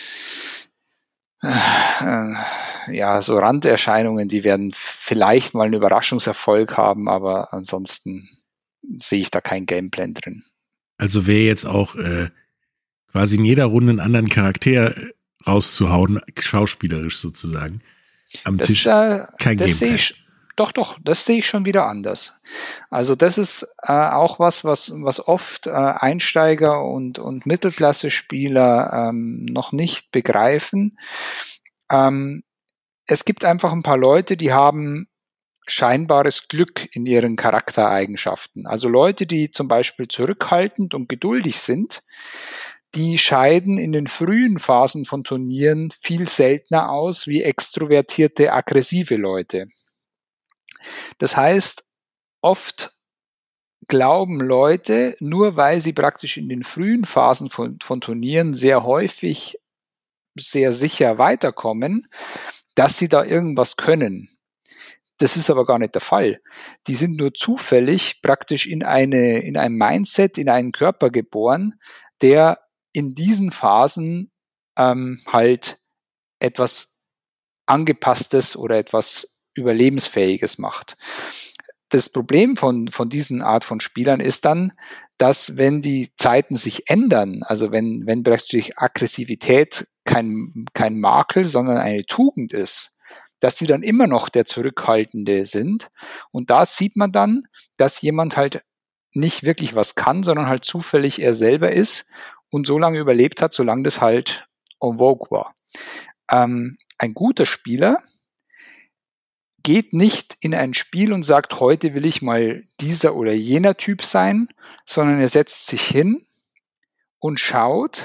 äh, ja, so Randerscheinungen, die werden vielleicht mal einen Überraschungserfolg haben, aber ansonsten sehe ich da kein Gameplan drin. Also wäre jetzt auch äh, quasi in jeder Runde einen anderen Charakter rauszuhauen, schauspielerisch sozusagen, am das, Tisch, äh, kein das sehe Gameplan. ich, doch, doch, das sehe ich schon wieder anders. Also das ist äh, auch was, was, was oft äh, Einsteiger und, und Mittelklasse-Spieler ähm, noch nicht begreifen. Ähm, es gibt einfach ein paar Leute, die haben scheinbares Glück in ihren Charaktereigenschaften. Also Leute, die zum Beispiel zurückhaltend und geduldig sind, die scheiden in den frühen Phasen von Turnieren viel seltener aus wie extrovertierte, aggressive Leute. Das heißt, oft glauben Leute, nur weil sie praktisch in den frühen Phasen von, von Turnieren sehr häufig, sehr sicher weiterkommen, dass sie da irgendwas können. Das ist aber gar nicht der Fall. Die sind nur zufällig praktisch in eine, in ein Mindset, in einen Körper geboren, der in diesen Phasen ähm, halt etwas Angepasstes oder etwas Überlebensfähiges macht. das Problem von, von diesen Art von Spielern ist dann, dass wenn die Zeiten sich ändern, also wenn, wenn praktisch Aggressivität kein, kein Makel, sondern eine Tugend ist, dass die dann immer noch der Zurückhaltende sind. Und da sieht man dann, dass jemand halt nicht wirklich was kann, sondern halt zufällig er selber ist und so lange überlebt hat, solange das halt en vogue war. Ähm, ein guter Spieler geht nicht in ein Spiel und sagt, heute will ich mal dieser oder jener Typ sein, sondern er setzt sich hin und schaut,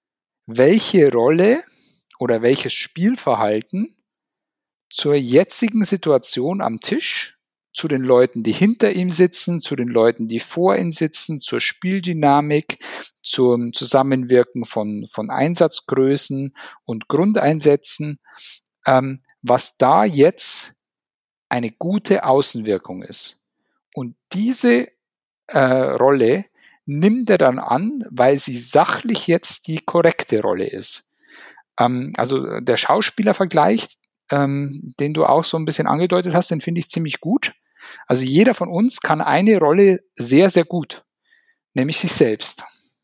welche Rolle oder welches Spielverhalten zur jetzigen Situation am Tisch, zu den Leuten, die hinter ihm sitzen, zu den Leuten, die vor ihm sitzen, zur Spieldynamik, zum Zusammenwirken von, von Einsatzgrößen und Grundeinsätzen, ähm, was da jetzt eine gute Außenwirkung ist. Und diese äh, Rolle nimmt er dann an, weil sie sachlich jetzt die korrekte Rolle ist. Ähm, also der Schauspielervergleich, ähm, den du auch so ein bisschen angedeutet hast, den finde ich ziemlich gut. Also jeder von uns kann eine Rolle sehr, sehr gut, nämlich sich selbst.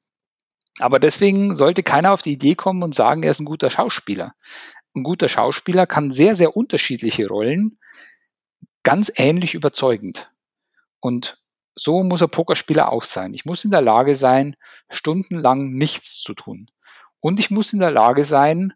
Aber deswegen sollte keiner auf die Idee kommen und sagen, er ist ein guter Schauspieler. Ein guter Schauspieler kann sehr, sehr unterschiedliche Rollen ganz ähnlich überzeugend. Und so muss ein Pokerspieler auch sein. Ich muss in der Lage sein, stundenlang nichts zu tun. Und ich muss in der Lage sein,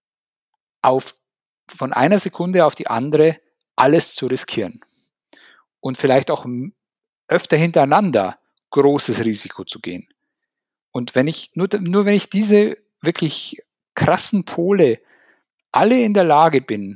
auf, von einer Sekunde auf die andere alles zu riskieren. Und vielleicht auch öfter hintereinander großes Risiko zu gehen. Und wenn ich, nur, nur wenn ich diese wirklich krassen Pole alle in der Lage bin,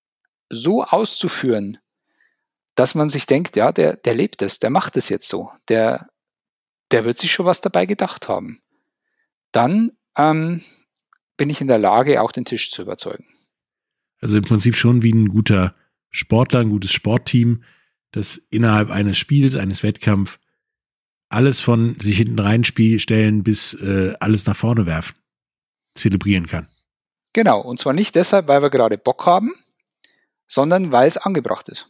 so auszuführen, dass man sich denkt, ja, der, der lebt es, der macht es jetzt so, der, der wird sich schon was dabei gedacht haben. Dann ähm, bin ich in der Lage, auch den Tisch zu überzeugen. Also im Prinzip schon wie ein guter Sportler, ein gutes Sportteam, das innerhalb eines Spiels, eines Wettkampfs alles von sich hinten reinstellen bis äh, alles nach vorne werfen, zelebrieren kann. Genau, und zwar nicht deshalb, weil wir gerade Bock haben, sondern weil es angebracht ist.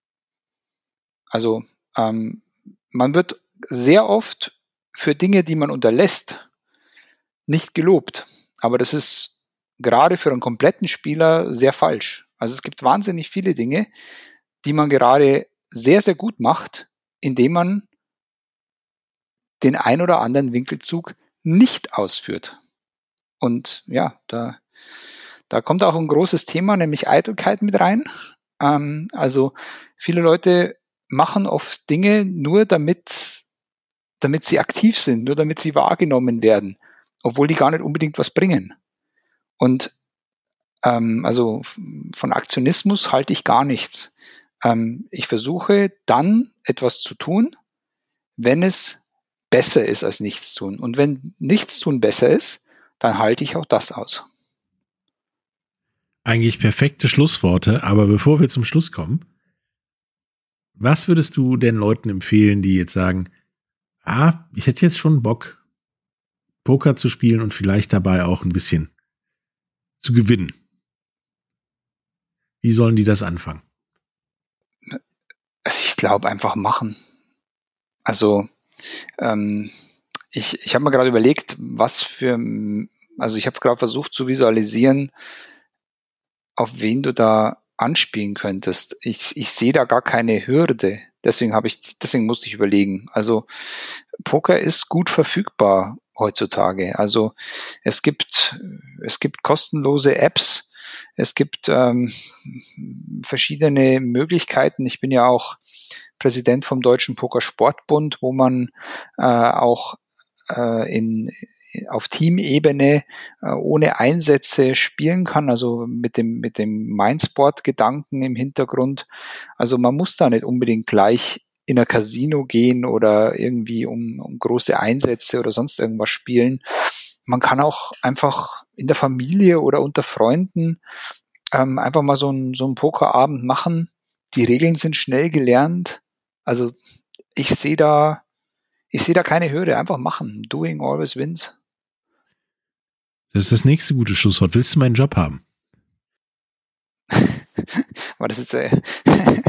Also ähm, man wird sehr oft für Dinge, die man unterlässt, nicht gelobt. Aber das ist gerade für einen kompletten Spieler sehr falsch. Also es gibt wahnsinnig viele Dinge, die man gerade sehr, sehr gut macht, indem man den ein oder anderen Winkelzug nicht ausführt. Und ja, da, da kommt auch ein großes Thema, nämlich Eitelkeit mit rein. Ähm, also viele Leute machen oft Dinge nur damit, damit sie aktiv sind, nur damit sie wahrgenommen werden, obwohl die gar nicht unbedingt was bringen. Und ähm, also von Aktionismus halte ich gar nichts. Ähm, ich versuche dann etwas zu tun, wenn es besser ist als nichts tun. Und wenn nichts tun besser ist, dann halte ich auch das aus. Eigentlich perfekte Schlussworte, aber bevor wir zum Schluss kommen, was würdest du den Leuten empfehlen, die jetzt sagen, ah, ich hätte jetzt schon Bock, Poker zu spielen und vielleicht dabei auch ein bisschen zu gewinnen? Wie sollen die das anfangen? Also ich glaube, einfach machen. Also ähm, ich, ich habe mir gerade überlegt, was für, also ich habe gerade versucht zu visualisieren, auf wen du da anspielen könntest. Ich, ich sehe da gar keine Hürde. Deswegen habe ich, deswegen musste ich überlegen. Also Poker ist gut verfügbar heutzutage. Also es gibt, es gibt kostenlose Apps. Es gibt ähm, verschiedene Möglichkeiten. Ich bin ja auch Präsident vom Deutschen Pokersportbund, wo man äh, auch äh, in auf Teamebene äh, ohne Einsätze spielen kann, also mit dem mit dem Mindsport-Gedanken im Hintergrund. Also man muss da nicht unbedingt gleich in ein Casino gehen oder irgendwie um, um große Einsätze oder sonst irgendwas spielen. Man kann auch einfach in der Familie oder unter Freunden ähm, einfach mal so einen so einen Pokerabend machen. Die Regeln sind schnell gelernt. Also ich sehe da ich sehe da keine Hürde. Einfach machen. Doing always wins. Das ist das nächste gute Schlusswort. Willst du meinen Job haben? War das jetzt äh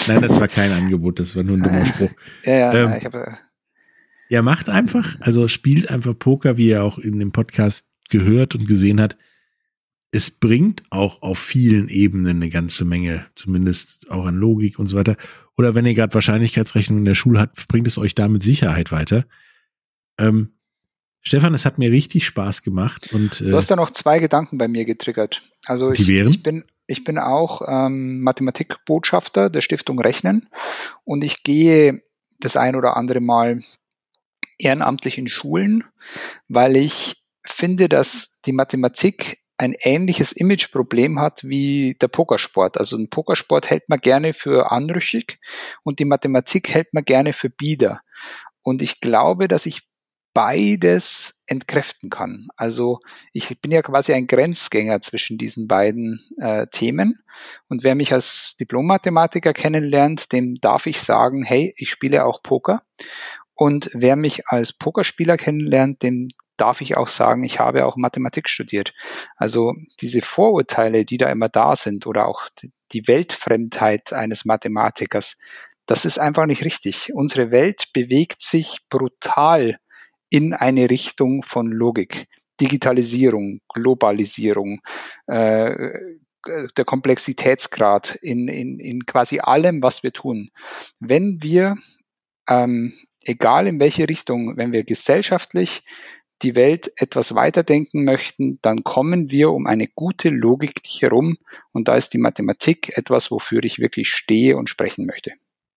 Nein, das war kein Angebot, das war nur ein dummer Spruch. Ja, ja, ähm, ich habe. Ja, macht einfach, also spielt einfach Poker, wie ihr auch in dem Podcast gehört und gesehen hat. Es bringt auch auf vielen Ebenen eine ganze Menge, zumindest auch an Logik und so weiter. Oder wenn ihr gerade Wahrscheinlichkeitsrechnung in der Schule habt, bringt es euch da mit Sicherheit weiter. Ähm, Stefan, es hat mir richtig Spaß gemacht. Und, äh, du hast da noch zwei Gedanken bei mir getriggert. Also die ich, wären? ich bin ich bin auch ähm, Mathematikbotschafter der Stiftung Rechnen und ich gehe das ein oder andere Mal ehrenamtlich in Schulen, weil ich finde, dass die Mathematik ein ähnliches Imageproblem hat wie der Pokersport. Also ein Pokersport hält man gerne für anrüchig und die Mathematik hält man gerne für bieder. Und ich glaube, dass ich beides entkräften kann. Also ich bin ja quasi ein Grenzgänger zwischen diesen beiden äh, Themen. Und wer mich als Diplom-Mathematiker kennenlernt, dem darf ich sagen, hey, ich spiele auch Poker. Und wer mich als Pokerspieler kennenlernt, dem darf ich auch sagen, ich habe auch Mathematik studiert. Also diese Vorurteile, die da immer da sind oder auch die Weltfremdheit eines Mathematikers, das ist einfach nicht richtig. Unsere Welt bewegt sich brutal in eine Richtung von Logik. Digitalisierung, Globalisierung, äh, der Komplexitätsgrad in, in, in quasi allem, was wir tun. Wenn wir, ähm, egal in welche Richtung, wenn wir gesellschaftlich die Welt etwas weiterdenken möchten, dann kommen wir um eine gute Logik nicht herum. Und da ist die Mathematik etwas, wofür ich wirklich stehe und sprechen möchte.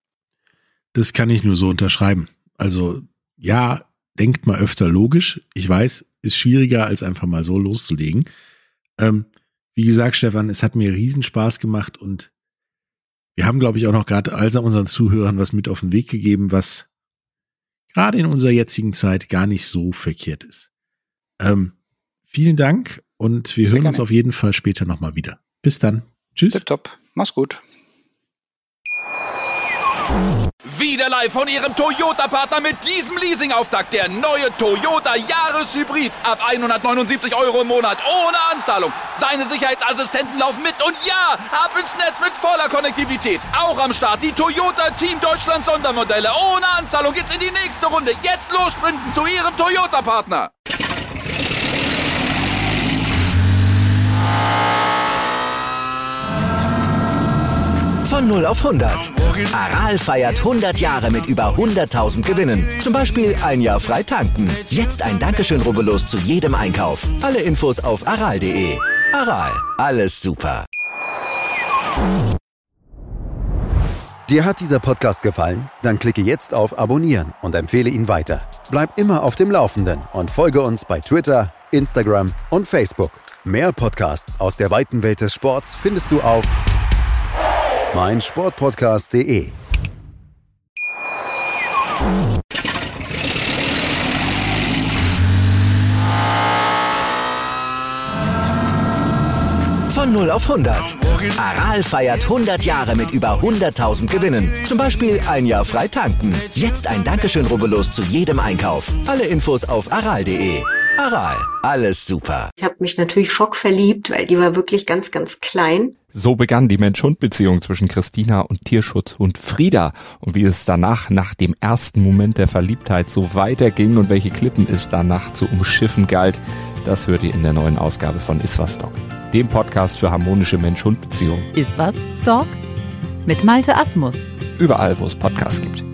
Das kann ich nur so unterschreiben. Also ja, denkt mal öfter logisch. Ich weiß, ist schwieriger, als einfach mal so loszulegen. Ähm, wie gesagt, Stefan, es hat mir riesen Spaß gemacht und wir haben, glaube ich, auch noch gerade all unseren Zuhörern was mit auf den Weg gegeben, was gerade in unserer jetzigen Zeit gar nicht so verkehrt ist. Ähm, vielen Dank und wir Sehr hören gerne. uns auf jeden Fall später nochmal wieder. Bis dann. Tschüss. Tipptopp. Mach's gut. Wieder live von Ihrem Toyota-Partner mit diesem Leasing-Auftakt. Der neue Toyota Jahreshybrid. Ab hundertneunundsiebzig Euro im Monat. Ohne Anzahlung. Seine Sicherheitsassistenten laufen mit. Und ja, ab ins Netz mit voller Konnektivität. Auch am Start die Toyota Team Deutschland Sondermodelle. Ohne Anzahlung geht's in die nächste Runde. Jetzt los sprinten zu Ihrem Toyota-Partner. Von null auf hundert. Aral feiert hundert Jahre mit über hunderttausend Gewinnen. Zum Beispiel ein Jahr frei tanken. Jetzt ein Dankeschön, rubbellos zu jedem Einkauf. Alle Infos auf aral punkt de. Aral, alles super. Dir hat dieser Podcast gefallen? Dann klicke jetzt auf Abonnieren und empfehle ihn weiter. Bleib immer auf dem Laufenden und folge uns bei Twitter, Instagram und Facebook. Mehr Podcasts aus der weiten Welt des Sports findest du auf mein Sportpodcast punkt de. Von null auf hundert. Aral feiert hundert Jahre mit über hunderttausend Gewinnen. Zum Beispiel ein Jahr frei tanken. Jetzt ein Dankeschön, rubbellos zu jedem Einkauf. Alle Infos auf aral punkt de. Aral, alles super. Ich habe mich natürlich schockverliebt, weil die war wirklich ganz, ganz klein. So begann die Mensch-Hund-Beziehung zwischen Christina und Tierschutzhund Frieda. Und wie es danach, nach dem ersten Moment der Verliebtheit, so weiterging und welche Klippen es danach zu umschiffen galt, das hört ihr in der neuen Ausgabe von Iswas Dog, dem Podcast für harmonische Mensch-Hund-Beziehungen. Iswas Dog mit Malte Asmus. Überall, wo es Podcasts gibt.